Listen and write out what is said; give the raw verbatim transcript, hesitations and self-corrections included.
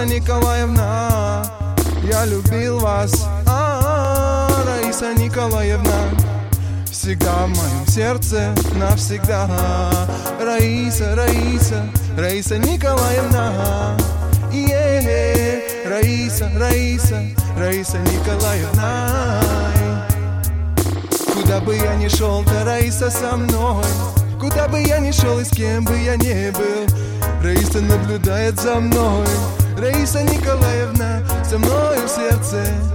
Раиса Николаевна, я любил вас, а, Раиса Николаевна, всегда в моем сердце навсегда. Раиса, Раиса, Раиса Николаевна, е, Раиса, Раиса, Раиса Николаевна. Куда бы я ни шел, то Раиса со мной. Куда бы я ни шел и с кем бы я ни был, Раиса наблюдает за мной. Раиса Николаевна со мной в сердце.